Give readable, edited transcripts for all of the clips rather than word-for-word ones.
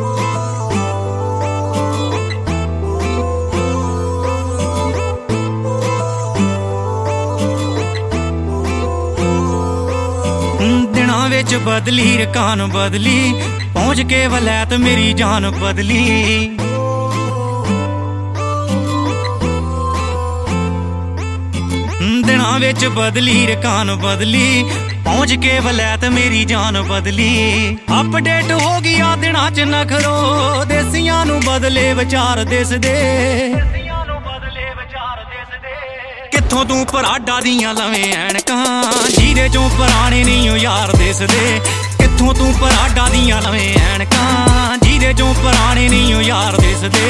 दिनां विच बदली रकान बदली पहुंच के वलैत मेरी जान बदली। दिनां विच बदली रकान बदली पहुंच के वलैत मेरी जान बदली। अपडेट हो गया दिनां च नखरो देसियां नू बदले विचार दिस दे। कित्थों तू पराडा दियां लवें ऐनकां जीरे चों पुराने नहीं ओ यार दिसदे। कित्थों तू पराडा दियां लवें ऐनकां जीरे चों पुराने नहीं ओ यार दिसदे।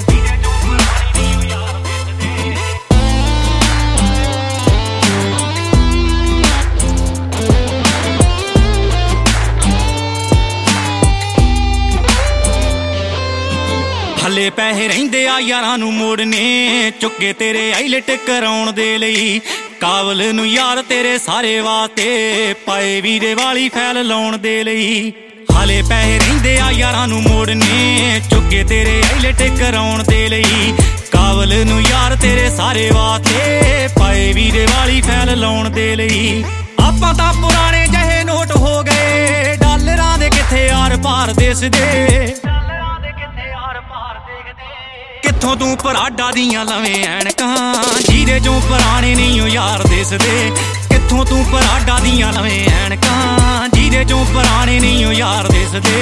हले पैसे रहिंदे आ यारां नू मोड़ने चुके तेरे आईलेट कराउण दे लई। काबल नू यार तेरे सारे वास्ते पाए वीरे वाली फैल लाउण दे लई। हले पैसे रहिंदे आ यारां नू मोड़ने चुके तेरे आईलेट कराउण दे लई। काबल नू यार तेरे सारे वास्ते पाए वीरे वाली फैल लाउण दे लई। आपां तां पुराने जहे नोट हो गए डॉलरां दे किथे आर पार दिसदे। कित्थों तू पराडा दियां लवें ऐनकां जीरे चों पुराने नहीं ओ यार दिसदे। कित्थों तू पराडा दियां लवें ऐनकां जीरे चों पुराने नहीं ओ यार दिसदे।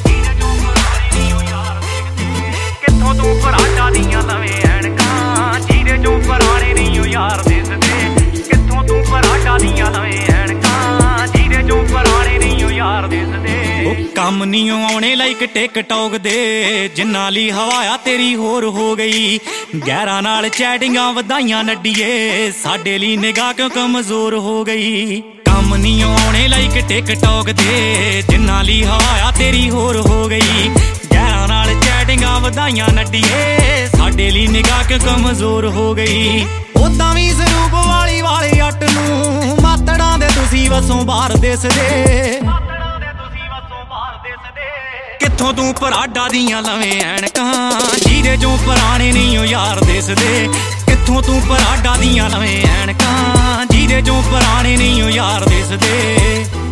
कित्थों तू पराडा दियां लवें ऐनकां जीरे चों पुराने नहीं ओ यार दिसदे। कित्थों तू पराडा दियां लवें ऐनकां जीरे चों पुराने नहीं ओ यार दिसदे। कम नहीं आने लाइक टिकटॉक दे जिन्ना ली हवाया तेरी होर हो गई। गैरां नाल चैटिंगां वधाइयां नड्डिए साडे ली निगाह क्यों कमजोर हो गई। कम नहीं आने लाइक टिकटॉक दे जिन्ना ली हवाया तेरी होर हो गई। गैरां नाल चैटिंगां वधाइयां नड्डिए साडे ली निगाह क्यों कमजोर हो गई। उदां वी सरूप वाली वाले अट नूं मातड़ां दे तुसीं वसों बाहर दिसदे। कित्थों तू पराडा दियां लवें ऐनकां जीरे चों पुराने नहीं ओ यार दिसदे। कित्थों तू पराडा दियां लवें ऐनकां जीरे चों पुराने नहीं ओ यार दिसदे।